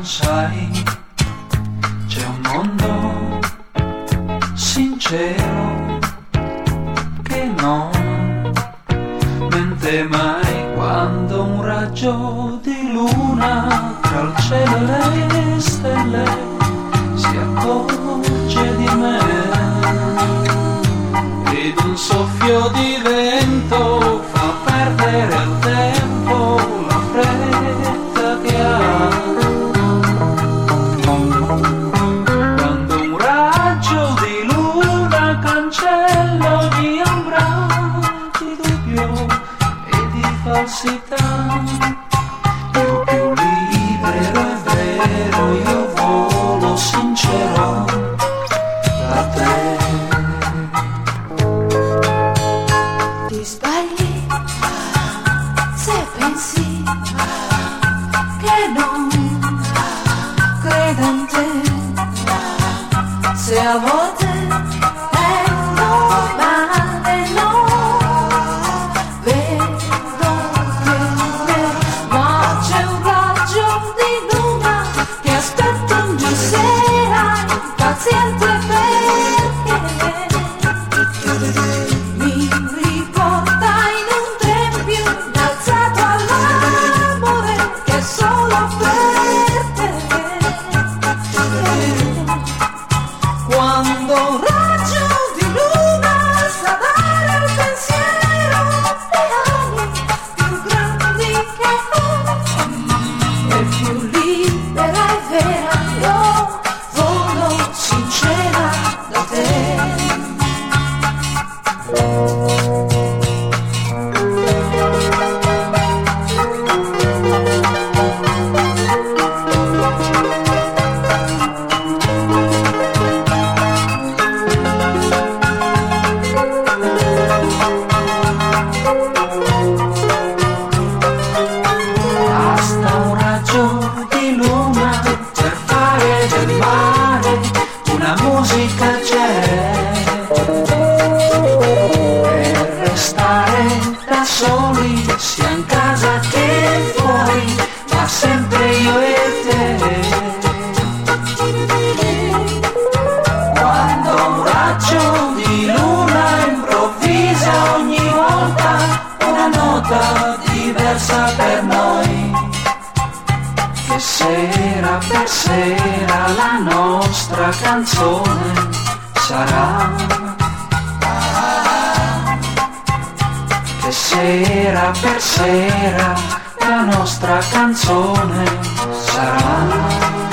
sai, c'è un mondo sincero che non mente mai quando un raggio di luna tra il cielo e le stelle si accorge di me ed un soffio di vento fa perdere il tempo, la fretta che ha. Quando un raggio di luna cancella ogni ombra di dubbio e di falsità, io più libero è vero, io volo sincero da te. Ti sbagli se pensi che non credo in te, se a volte è normale, no, vedo che me, ma c'è un raggio di luna che aspetta un giorno, sarai paziente perché mi riporta in un tempio innalzato all'amore che è solo per te. Quando un raggio di luna sa dare il pensiero le ali più grandi che ho, e più libera e vera io volo sincera da te. Basta un raggio di luna per fare del mare una musica c'è, per restare da soli sia in casa che fuori, ma sempre io e te. Quando un raggio di luna improvvisa ogni volta una nota diversa per noi, che sera per sera la nostra canzone sarà, che sera per sera la nostra canzone sarà.